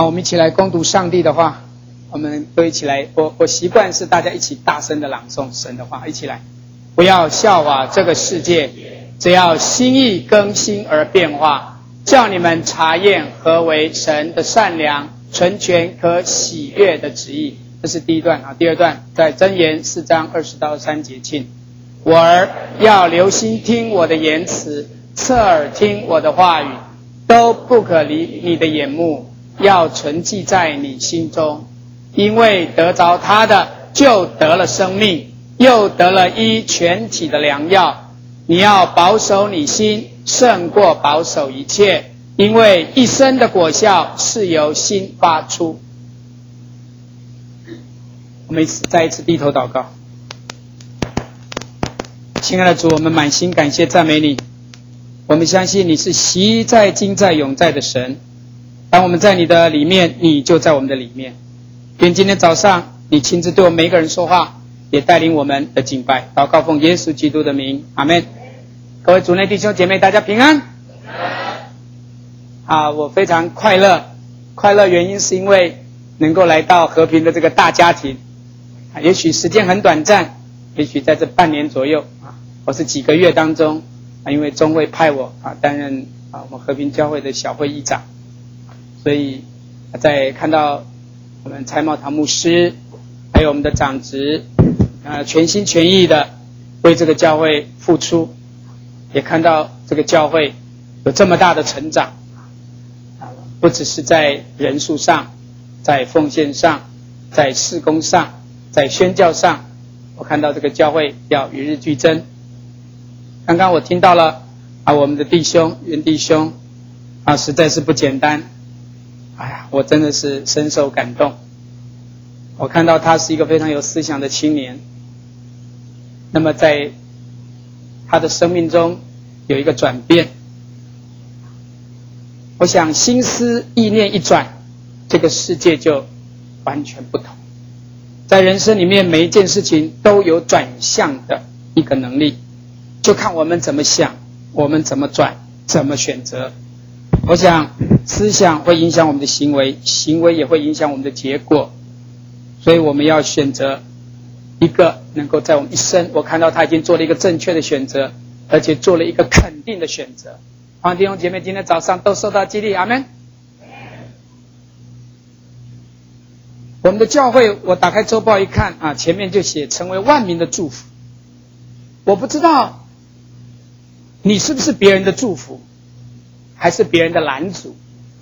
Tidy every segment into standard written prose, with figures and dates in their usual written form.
好，我们一起来攻读上帝的话。我们都一起来，我习惯是大家一起大声的朗诵神的话，一起来。不要效法这个世界，只要心意更新而变化，叫你们查验何为神的善良、纯全、可喜悦的旨意。这是第一段啊。第二段在箴言4章20到3节庆。我儿，要留心听我的言辞，侧耳听我的话语，都不可离你的眼目，要存记在你心中。因为得着他的，就得了生命，又得了医全体的良药。你要保守你心，胜过保守一切，因为一生的果效是由心发出。我们再一次低头祷告。亲爱的主，我们满心感谢赞美你。我们相信你是昔在今在永在的神，当我们在你的里面，你就在我们的里面。愿今天早上你亲自对我们每一个人说话，也带领我们的敬拜。祷告奉耶稣基督的名，阿们。各位主内弟兄姐妹，大家平安。我非常快乐，快乐原因是因为能够来到和平的这个大家庭。也许时间很短暂，也许在这半年左右或是几个月当中因为中会派我担任我们和平教会的小会议长，所以在看到我们蔡茂堂牧师还有我们的长职全心全意的为这个教会付出，也看到这个教会有这么大的成长，不只是在人数上，在奉献上，在事工上，在宣教上，我看到这个教会要与日俱增。刚刚我听到了我们的弟兄袁弟兄实在是不简单，我真的是深受感动。我看到他是一个非常有思想的青年，那么在他的生命中有一个转变，我想心思意念一转，这个世界就完全不同。在人生里面每一件事情都有转向的一个能力，就看我们怎么想，我们怎么转，怎么选择。我想思想会影响我们的行为，行为也会影响我们的结果，所以我们要选择一个能够在我们一生，我看到他已经做了一个正确的选择，而且做了一个肯定的选择。欢迎弟兄姐妹今天早上都受到激励，阿们。我们的教会，我打开周报一看前面就写成为万民的祝福。我不知道你是不是别人的祝福，还是别人的拦阻。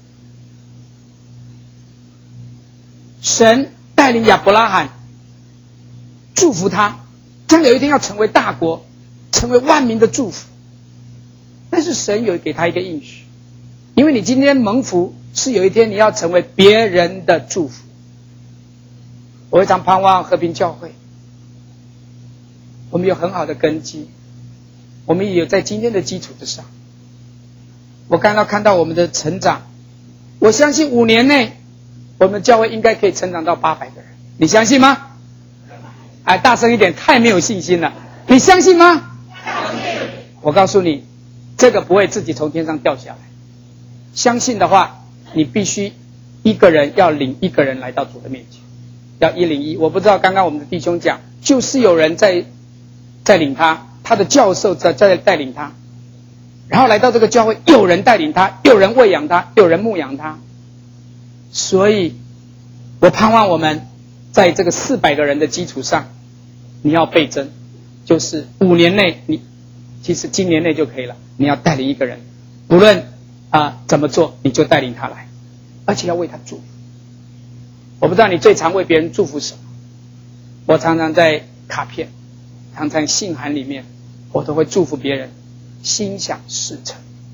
神带领亚伯拉罕祝福他，将有一天要成为大国，成为万民的祝福。但是神有给他一个应许，因为你今天蒙福，是有一天你要成为别人的祝福。我非常盼望和平教会，我们有很好的根基，我们也有在今天的基础之上，我看到我们的成长，我相信5年内我们教会应该可以成长到800个人，你相信吗？大声一点，太没有信心了，你相信吗？相信。我告诉你，这个不会自己从天上掉下来，相信的话，你必须一个人要领一个人来到主的面前，要101。我不知道刚刚我们的弟兄讲，就是有人在领他，他的教授在带领他，然后来到这个教会，有人带领他，有人喂养他，有人牧养他。所以我盼望我们在这个400个人的基础上，你要倍增，就是5年内，其实今年内就可以了，你要带领一个人，无论怎么做，你就带领他来，而且要为他祝福。我不知道你最常为别人祝福什么，我常常在卡片，常常信函里面，我都会祝福别人心想事成。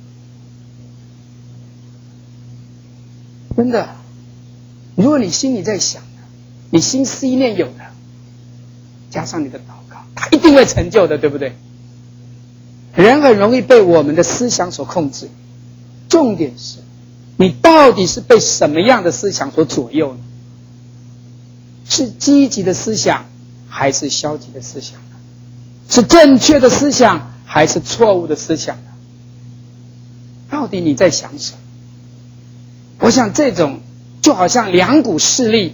真的，如果你心里在想的，你心思意念有的，加上你的祷告，它一定会成就的，对不对？人很容易被我们的思想所控制，重点是你到底是被什么样的思想所左右呢？是积极的思想还是消极的思想呢？是正确的思想还是错误的思想呢？到底你在想什么？我想这种就好像两股势力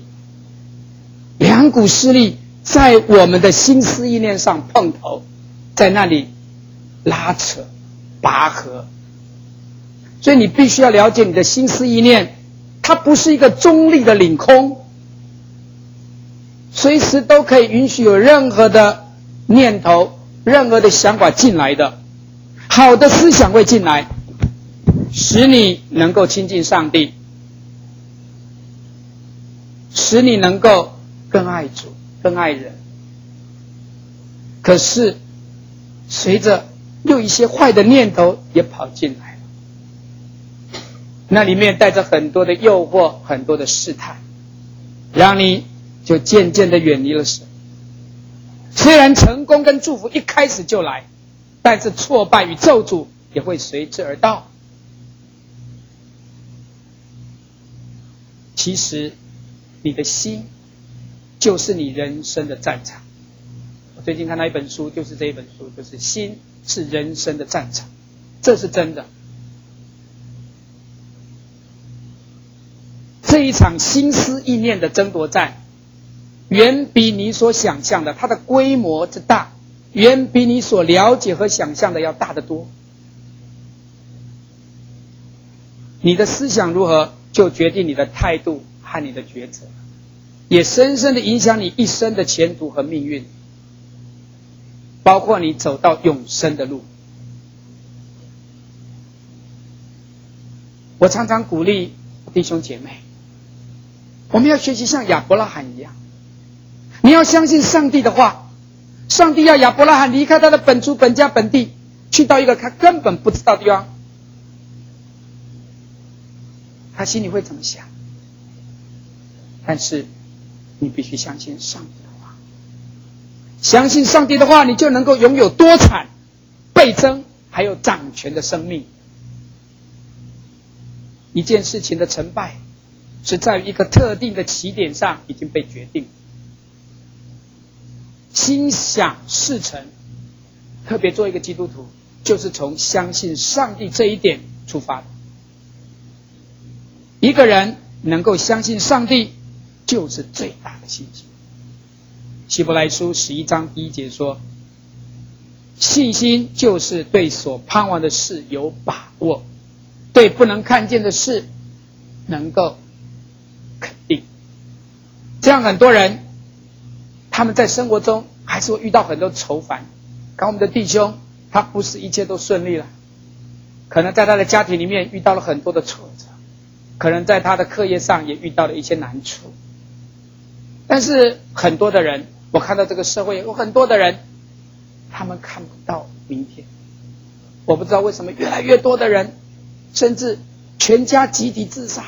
在我们的心思意念上碰头，在那里拉扯拔河。所以你必须要了解你的心思意念，它不是一个中立的领空，随时都可以允许有任何的念头、任何的想法进来的。好的思想会进来，使你能够亲近上帝，使你能够更爱主、更爱人。可是随着又一些坏的念头也跑进来了，那里面带着很多的诱惑，很多的试探，让你就渐渐的远离了神。虽然成功跟祝福一开始就来，但是挫败与咒诅也会随之而到。其实你的心就是你人生的战场。我最近看到一本书，就是这一本书，就是心是人生的战场，这是真的。这一场心思意念的争夺战，远比你所想象的，它的规模之大，远比你所了解和想象的要大得多。你的思想如何，就决定你的态度和你的抉择，也深深的影响你一生的前途和命运，包括你走到永生的路。我常常鼓励弟兄姐妹，我们要学习像亚伯拉罕一样，你要相信上帝的话。上帝要亚伯拉罕离开他的本族本家本地，去到一个他根本不知道的地方，他心里会怎么想？但是你必须相信上帝的话，相信上帝的话，你就能够拥有多产、倍增还有掌权的生命。一件事情的成败是在于一个特定的起点上已经被决定，心想事成，特别做一个基督徒，就是从相信上帝这一点出发的。一个人能够相信上帝，就是最大的信心。希伯来书11章1节说，信心就是对所盼望的事有把握，对不能看见的事能够肯定。这样很多人他们在生活中还是会遇到很多愁烦。刚我们的弟兄，他不是一切都顺利了，可能在他的家庭里面遇到了很多的挫折，可能在他的课业上也遇到了一些难处。但是很多的人，我看到这个社会有很多的人，他们看不到明天。我不知道为什么越来越多的人，甚至全家集体自杀。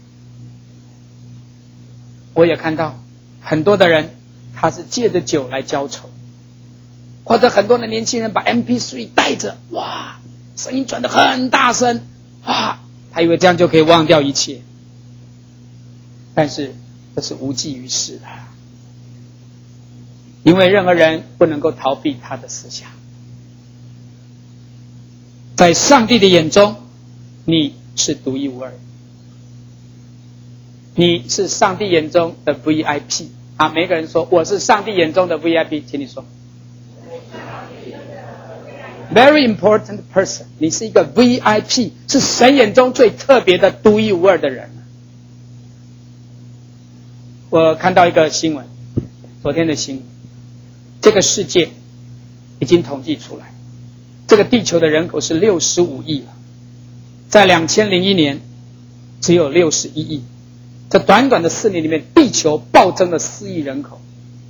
我也看到很多的人，他是借着酒来浇愁，或者很多的年轻人把 MP3 带着，哇，声音转得很大声，哇，他以为这样就可以忘掉一切，但是这是无济于事的，因为任何人不能够逃避他的思想。在上帝的眼中，你是独一无二，你是上帝眼中的 VIP 啊！每个人说我是上帝眼中的 VIP， 请你说 Very important person， 你是一个 VIP， 是神眼中最特别的独一无二的人。我看到一个新闻，昨天的新闻，这个世界已经统计出来，这个地球的人口是65亿了，在2001年只有61亿，这短短的4年里面，地球暴增了4亿人口。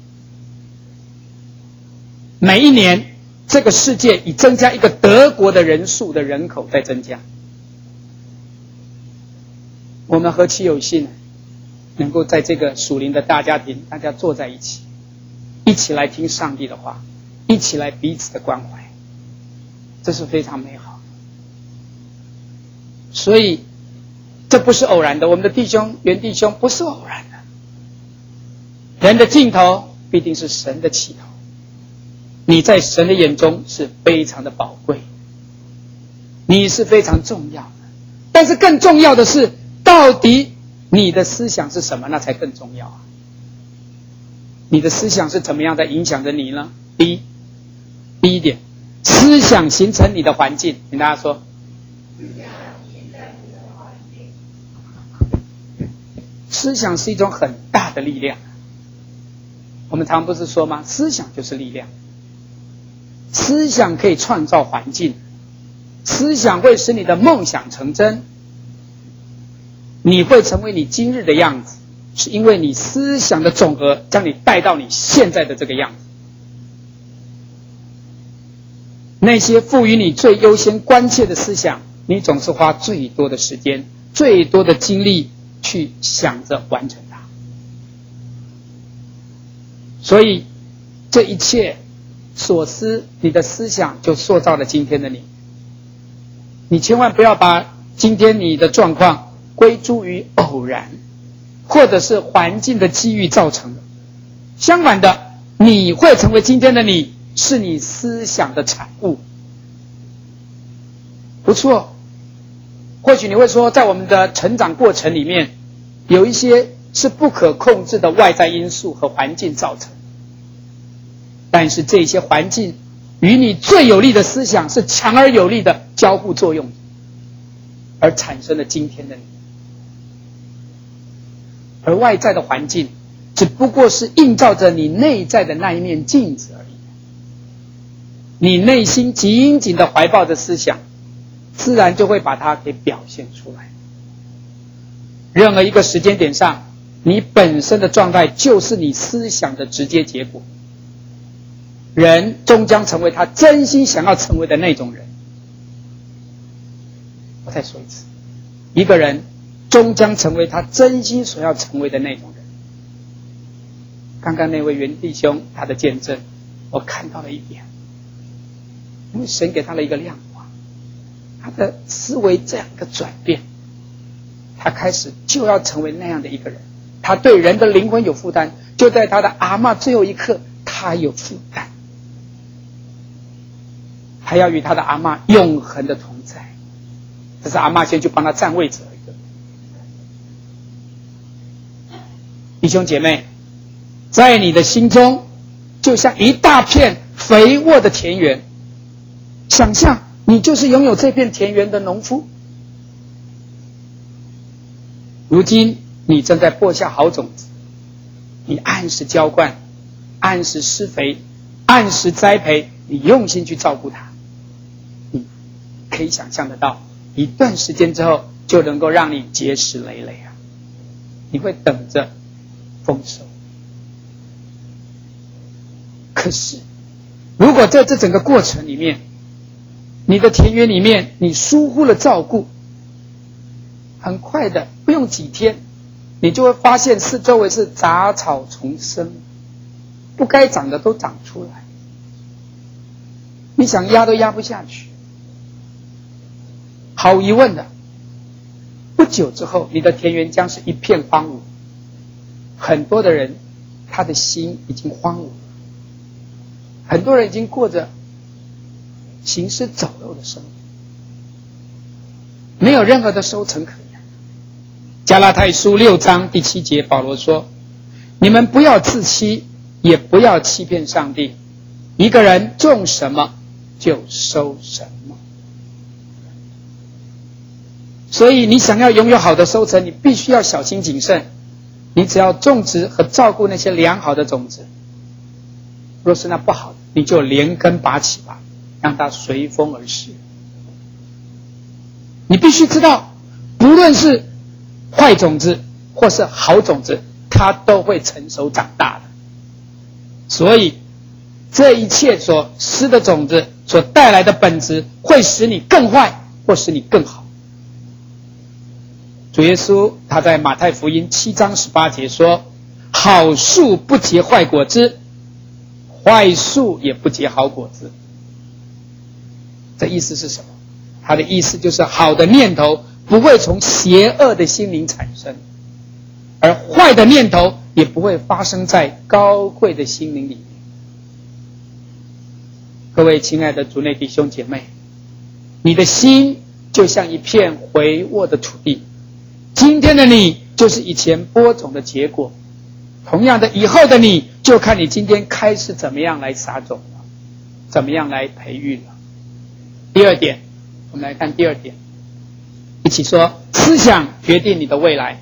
每一年这个世界已增加一个德国的人数的人口在增加。我们何其有幸能够在这个属灵的大家庭，大家坐在一起，一起来听上帝的话，一起来彼此的关怀，这是非常美好的。所以这不是偶然的，我们的弟兄袁弟兄不是偶然的。人的尽头必定是神的起头，你在神的眼中是非常的宝贵，你是非常重要的。但是更重要的是，到底你的思想是什么，那才更重要啊。你的思想是怎么样在影响着你呢？第一点，思想形成你的环境，跟大家说。思想是一种很大的力量。我们常不是说吗？思想就是力量。思想可以创造环境，思想会使你的梦想成真。你会成为你今日的样子，是因为你思想的总和将你带到你现在的这个样子。那些赋予你最优先关切的思想，你总是花最多的时间、最多的精力去想着完成它。所以这一切所思，你的思想就塑造了今天的你。你千万不要把今天你的状况归诸于偶然，或者是环境的机遇造成的。相反的，你会成为今天的你，是你思想的产物。不错，或许你会说，在我们的成长过程里面，有一些是不可控制的外在因素和环境造成，但是这些环境与你最有利的思想是强而有力的交互作用，而产生了今天的你。而外在的环境只不过是映照着你内在的那一面镜子而已。你内心紧紧的怀抱着思想，自然就会把它给表现出来。任何一个时间点上，你本身的状态就是你思想的直接结果。人终将成为他真心想要成为的那种人。我再说一次，一个人终将成为他真心所要成为的那种人。刚刚那位袁弟兄他的见证，我看到了一点，因为神给他了一个亮光，他的思维这样一个转变，他开始就要成为那样的一个人。他对人的灵魂有负担，就在他的阿嬷最后一刻，他有负担，他要与他的阿嬷永恒的同在。这是阿嬷先去帮他占位置而已。弟兄姐妹，在你的心中就像一大片肥沃的田园，想象你就是拥有这片田园的农夫。如今你正在播下好种子，你按时浇灌，按时施肥，按时栽培，你用心去照顾它。你可以想象得到，一段时间之后就能够让你结实累累啊！你会等着丰收。可是如果在这整个过程里面，你的田园里面你疏忽了照顾，很快的不用几天，你就会发现四周围是杂草丛生，不该长的都长出来，你想压都压不下去。毫无疑问的，不久之后你的田园将是一片荒芜。很多的人他的心已经荒芜了，很多人已经过着行尸走肉的生活，没有任何的收成可言。加拉太书6章第7节，保罗说，你们不要自欺，也不要欺骗上帝，一个人种什么就收什么。所以你想要拥有好的收成，你必须要小心谨慎。你只要种植和照顾那些良好的种子，若是那不好的，你就连根拔起吧，让它随风而逝。你必须知道，不论是坏种子或是好种子，它都会成熟长大的。所以这一切所施的种子所带来的本质，会使你更坏或使你更好。主耶稣他在马太福音7章18节说，好树不结坏果子，坏树也不结好果子。这意思是什么？他的意思就是好的念头不会从邪恶的心灵产生，而坏的念头也不会发生在高贵的心灵里面。各位亲爱的主内弟兄姐妹，你的心就像一片肥沃的土地，今天的你就是以前播种的结果。同样的，以后的你就看你今天开始怎么样来撒种了，怎么样来培育了。第二点，我们来看第二点，一起说：思想决定你的未来。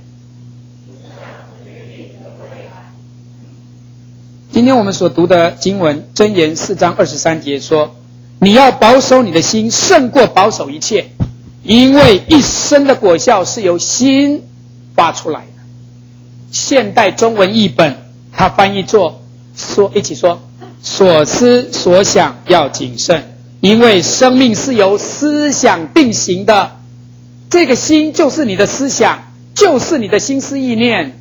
今天我们所读的经文箴言4章23节说，你要保守你的心胜过保守一切，因为一生的果效是由心发出来的。现代中文译本它翻译作一起说，所思所想要谨慎，因为生命是由思想定型的。这个心就是你的思想，就是你的心思意念。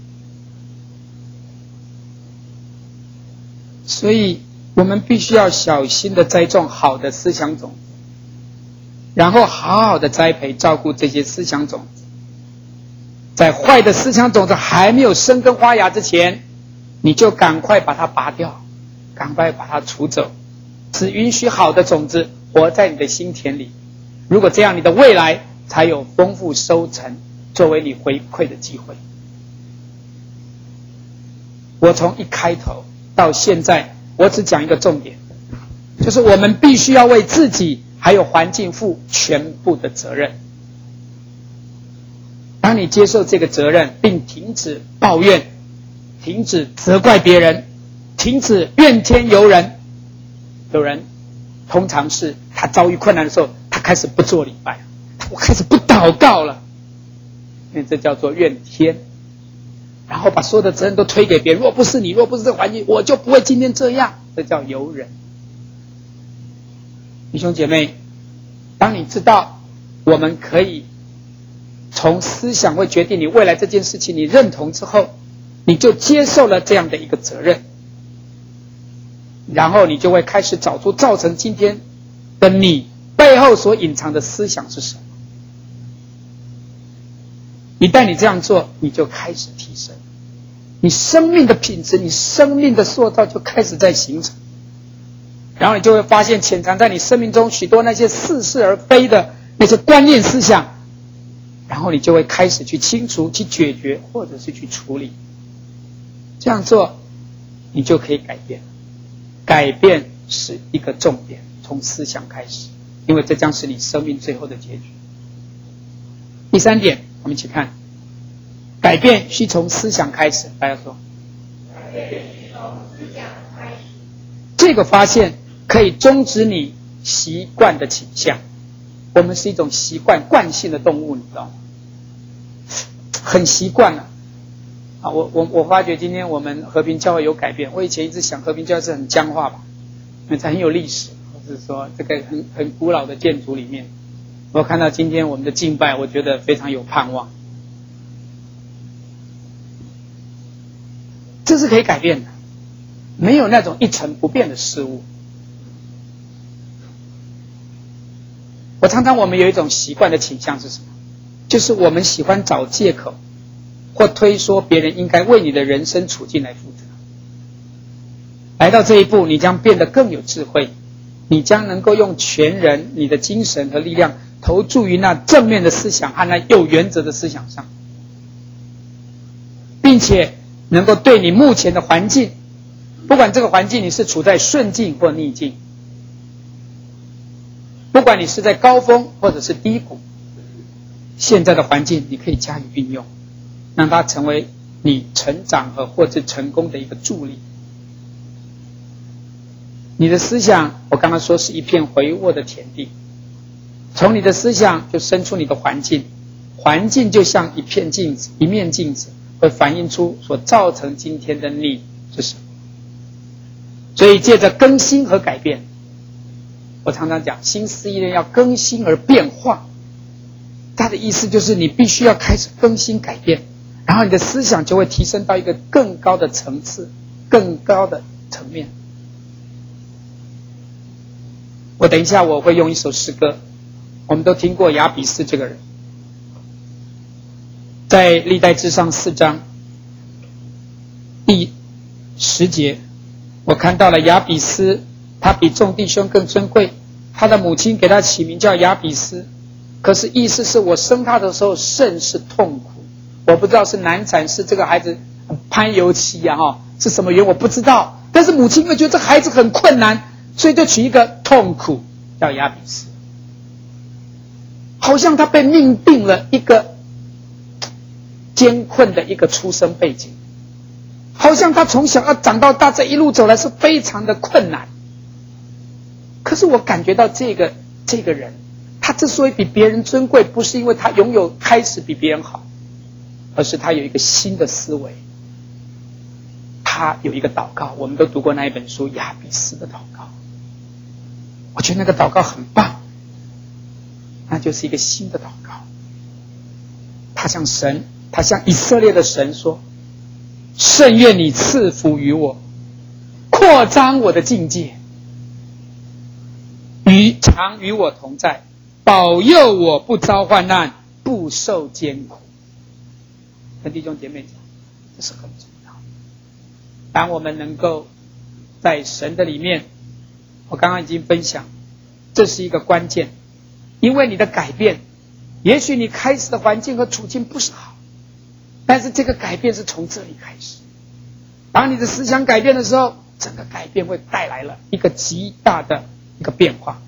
所以我们必须要小心的栽种好的思想种子，然后好好的栽培照顾这些思想种子。在坏的思想种子还没有生根发芽之前，你就赶快把它拔掉，赶快把它除走，只允许好的种子活在你的心田里。如果这样，你的未来才有丰富收成作为你回馈的机会。我从一开头到现在，我只讲一个重点，就是我们必须要为自己还有环境负全部的责任。当你接受这个责任，并停止抱怨，停止责怪别人，停止怨天尤人。有人通常是他遭遇困难的时候，他开始不做礼拜，我开始不祷告了，因为这叫做怨天，然后把所有的责任都推给别人。若不是你，若不是这个环境，我就不会今天这样。这叫尤人。弟兄姐妹，当你知道我们可以从思想会决定你未来这件事情你认同之后，你就接受了这样的一个责任，然后你就会开始找出造成今天的你背后所隐藏的思想是什么。一旦你这样做，你就开始提升你生命的品质，你生命的塑造就开始在形成。然后你就会发现潜藏在你生命中许多那些似是而非的那些观念思想，然后你就会开始去清除、去解决，或者是去处理。这样做你就可以改变。改变是一个重点，从思想开始，因为这将是你生命最后的结局。第三点，我们一起看，改变需从思想开始。大家说，改变需从思想开始。这个发现可以终止你习惯的倾向。我们是一种习惯惯性的动物，你知道吗？很习惯了啊！我发觉今天我们和平教会有改变。我以前一直想和平教会是很僵化吧，因为它很有历史，或是说这个很古老的建筑里面，我看到今天我们的敬拜，我觉得非常有盼望。这是可以改变的，没有那种一成不变的事物。我们有一种习惯的倾向是什么？就是我们喜欢找借口或推说别人应该为你的人生处境来负责。来到这一步，你将变得更有智慧，你将能够用全人你的精神和力量投注于那正面的思想和那有原则的思想上，并且能够对你目前的环境，不管这个环境你是处在顺境或逆境，不管你是在高峰或者是低谷，现在的环境你可以加以运用，让它成为你成长和获得成功的一个助力。你的思想，我刚刚说是一片肥沃的田地，从你的思想就生出你的环境，环境就像一片镜子，一面镜子，会反映出所造成今天的你是什么。所以借着更新和改变，我常常讲心思意念要更新而变化，它的意思就是你必须要开始更新改变，然后你的思想就会提升到一个更高的层次，更高的层面。我等一下我会用一首诗歌，我们都听过雅比斯这个人，在历代志上4章第10节，我看到了雅比斯，他比众弟兄更尊贵，他的母亲给他起名叫雅比斯，可是意思是我生他的时候甚是痛苦， 我不知道是难产，是这个孩子攀油期啊，是什么原因我不知道。但是母亲因为觉得这孩子很困难，所以就取一个痛苦叫亚比斯，好像他被命定了一个艰困的一个出生背景，好像他从小要长到大，这一路走来是非常的困难。可是我感觉到这个人，他之所以比别人尊贵，不是因为他拥有开始比别人好，而是他有一个新的思维。他有一个祷告，我们都读过那一本书亚比斯的祷告，我觉得那个祷告很棒，那就是一个新的祷告。他向以色列的神说，甚愿你赐福于我，扩张我的境界，常与我同在，保佑我不遭患难，不受艰苦。跟弟兄姐妹讲，这是很重要。当我们能够在神的里面，我刚刚已经分享，这是一个关键。因为你的改变，也许你开始的环境和处境不是好，但是这个改变是从这里开始。当你的思想改变的时候，整个改变会带来了一个极大的一个变化。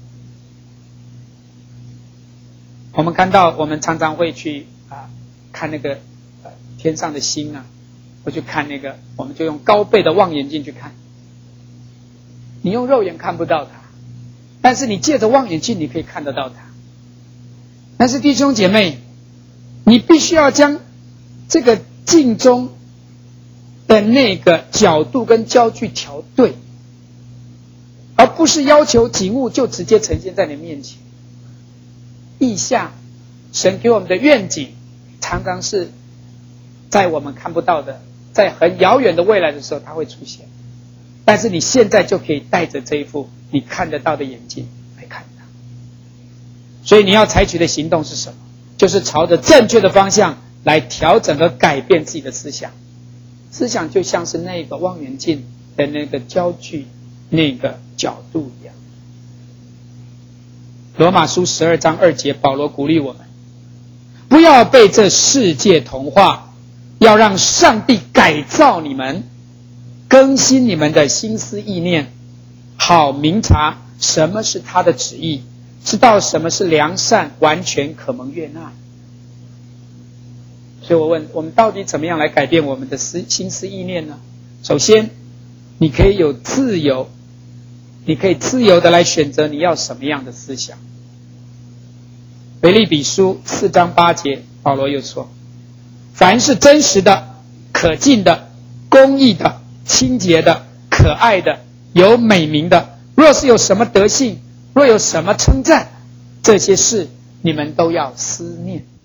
我们看到，我们常常会去看那个天上的星啊，会去看那个，我们就用高倍的望远镜去看。你用肉眼看不到它，但是你借着望远镜你可以看得到它。但是弟兄姐妹，你必须要将这个镜中的那个角度跟焦距调对，而不是要求景物就直接呈现在你面前。意象，神给我们的愿景常常是在我们看不到的，在很遥远的未来的时候它会出现，但是你现在就可以带着这一副你看得到的眼睛来看它。所以你要采取的行动是什么？就是朝着正确的方向来调整和改变自己的思想。思想就像是那个望远镜的那个焦距，那个角度一样。罗马书12章2节，保罗鼓励我们，不要被这世界同化，要让上帝改造你们，更新你们的心思意念，好明察什么是他的旨意，知道什么是良善、完全、可蒙悦纳。所以我问，我们到底怎么样来改变我们的心思意念呢？首先，你可以有自由，你可以自由的来选择你要什么样的思想。腓立比书4章8节，保罗又说，凡是真实的、可敬的、公义的、清洁的、可爱的、有美名的，若是有什么德性，若有什么称赞，这些事你们都要思念。